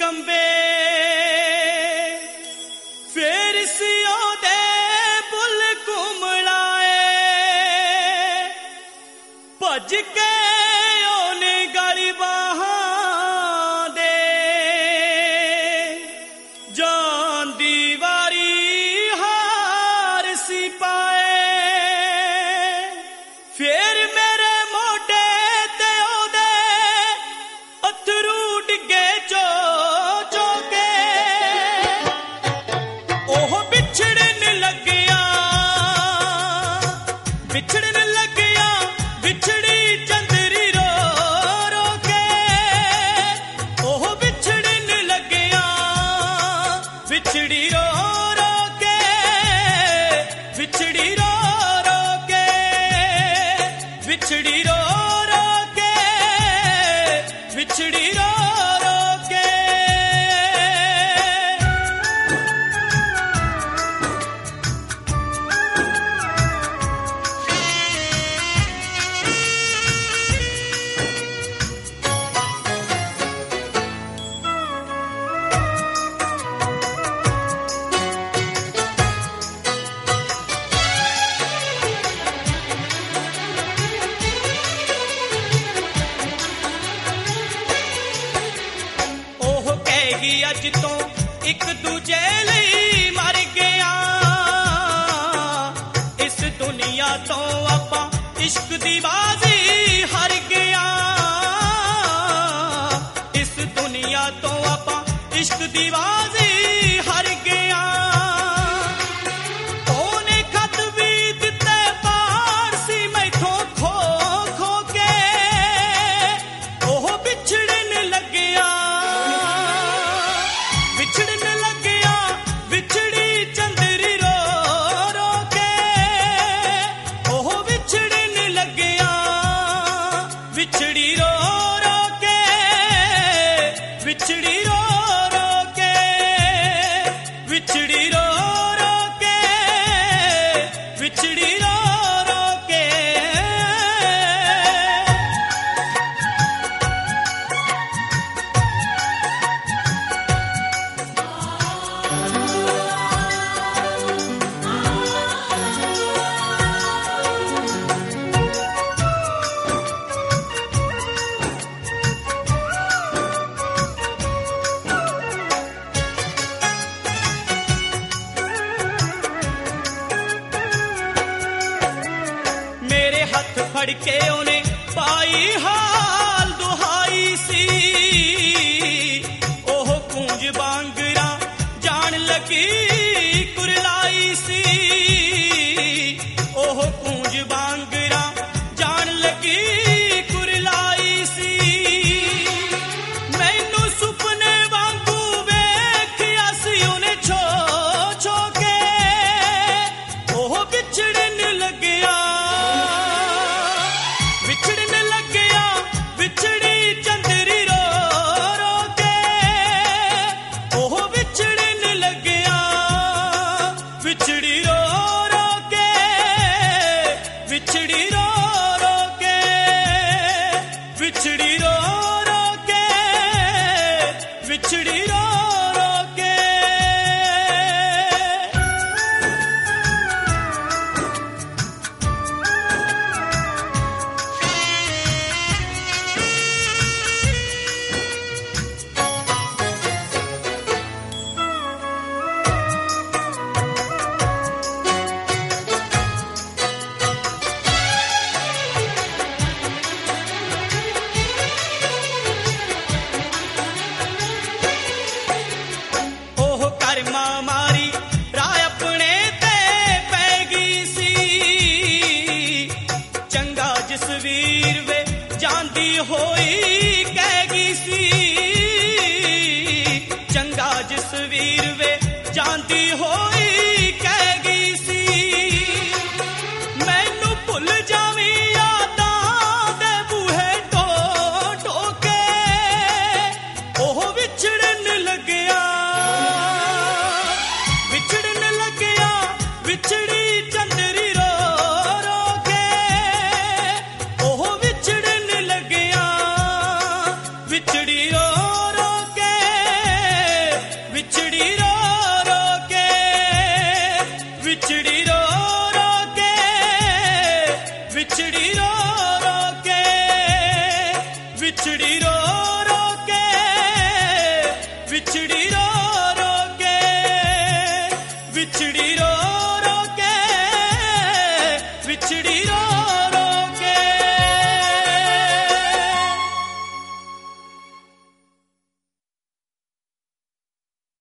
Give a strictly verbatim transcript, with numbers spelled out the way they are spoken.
ਕੰਬੇ ਫੇਰ ਸਿਓ ਦੇ ਬੁੱਲ ਘੁੰਮਲਾਏ ਭੱਜ ਕੇ ਉਹਨੇ ਗਲੀ ਬਾਹਾਂ ਦੇ ਜਾਨ ਦੀ ਵਾਰੀ ਹਾਰ ਸੀ ਪਾਏ ਫੇਰ ਮੇਰੇ ਮੋਢੇ ਤੇ ਉਹਦੇ ਅਥਰੂ ਡਿੱਗੇ ਚੋ ਚੋ ਕੇ ਉਹ ਵਿਛੜਨ ਲੱਗਿਆ ਵਿਛੜਨ ਲੱਗਿਆ ਵਿਛੜੀ ਚੰਦਰੀ ਰੋ ਰੋ ਕੇ ਉਹ ਵਿਛੜਨ ਲੱਗਿਆ ਵਿਛੜੀ ਰੋ ਰੋ ਕੇ ਵਿਛੜੀ ਰੋ ਰੋ ਕੇ ਵਿਛੜੀ ਰੋ ਰੋ ਕੇ ਵਿਛੜੀ ਰੋ ਰੋ ਕੇ ਉਹ ਕਹੇਗੀ ਅੱਜ ਤੋਂ ਇੱਕ ਦੂਜੇ ਲਈ ਮਰ ਗਿਆ ਇਸ ਦੁਨੀਆ ਤੋਂ ਆਪਾਂ ਇਸ਼ਕ ਦੀ ਬਾਜ਼ੀ ਹਾਰ ਗਿਆ ਇਸ ਦੁਨੀਆ ਤੋਂ ਆਪਾਂ ਇਸ਼ਕ ਦੀ ਬਾਜ਼ੀ ਹਾਰ ਗਿਆ ਉਹਨੇ ਖਤ ਵੀ ਦਿੱਤੇ ਪਾਰ ਸੀ ਮੈਥੋਂ ਖੋ ਖੋ ਕੇ ਉਹ ਵਿਛੜਨ ਲੱਗਿਆ ਵਿਛੜਨ ਲੱਗਿਆ ਵਿਛੜੀ ਚੰਦਰੀ ਰੋ ਰੋ ਕੇ ਉਹ ਵਿਛੜਨ ਲੱਗਿਆ ਵਿਛੜੀ ਰੋ ਰੋ ਕੇ ਵਿਛੜੀ ਰੋ ਰੋ ਕੇ ਵਿਛੜੀ ਰੋ ਰੋ ਕੇ ਵਿਛੜੀ ਰੋ ਰੋ ਕੇ ਮੇਰੇ ਹੱਥ ਫੜ ਕੇ ਉਹਨੇ ਪਾਈ ਹਾਲ ਦੁਹਾਈ ਸੀ ਉਹ ਕੂੰਜ ਬਾਂਗਰਾ ਜਾਣ ਲੱਗੀ ਕੁਰਲਾਈ ਸੀ ਉਹ ਕੂੰਜ ਬਾਂਗਰਾ ਜਾਣ ਲੱਗੀ ਕੁਰਲਾਈ ਸੀ ਮੈਨੂੰ ਸੁਪਨੇ ਵਾਂਗੂ ਵੇਖਿਆ ਸੀ ਉਹਨੇ ਛੋ ਛੋ ਕੇ ਉਹ ਵਿਛੜਨ ਲੱਗਿਆ ਵਿਛੜਨ ਲੱਗਿਆ ਵਿਛੜੀ ਚੰਦਰੀ ਰੋ ਰੋ ਕੇ ਉਹ ਵਿਛੜਨ ਲੱਗਿਆ ਵਿਛੜੀ ਰੋ ਰੋ ਕੇ ਵਿਛੜੀ ਰੋ ਰੋ ਕੇ ਵਿਛੜੀ ਰੋ ਰੋ ਕੇ ਵਿਛੜੀ ਰੋ ਰੋ ਕੇ ਉਹ ਕਰਮਾ ਮਾਰੀ ਰਾਹ ਆਪਣੇ ਤੇ ਪੈ ਗਈ ਸੀ ਚੰਗਾ ਜਸਵੀਰ ਵੇ ਜਾਂਦੀ ਹੋਈ ਕਹਿ ਗਈ ਸੀ ਚੰਗਾ ਜਸਵੀਰ ਵੇ ਜਾਂਦੀ ਹੋਈ ਕਹਿ ਗਈ ਸੀ ਮੈਨੂੰ ਭੁੱਲ ਜਾਵੀਂ ਯਾਦਾਂ ਦੇ ਬੂਹੇ ਢੋ ਢੋ ਕੇ ਉਹ ਵਿਛੜਨ ਲੱਗਿਆ ਵਿਛੜਨ ਲੱਗਿਆ ਵਿਛੜੀ ਚੰਦਰੀ ਰੋ ਰੋ ਕੇ ਉਹ ਵਿਛੜਨ ਲੱਗਿਆ ਵਿਛੜੀ ਰੋ ਰੋ ਕੇ ਵਿਛੜੀ ਰੋ ਰੋ ਕੇ ਵਿਛੜੀ ਰੋ ਰੋ ਕੇ ਵਿਛੜੀ ਰੋ ਰੋ ਕੇ ਵਿਛੜੀ ਰੋ ਰੋ ਕੇ ਵਿਛੜੀ ਰੋ ਰੋ ਕੇ ਵਿਛੜੀ ਰੋ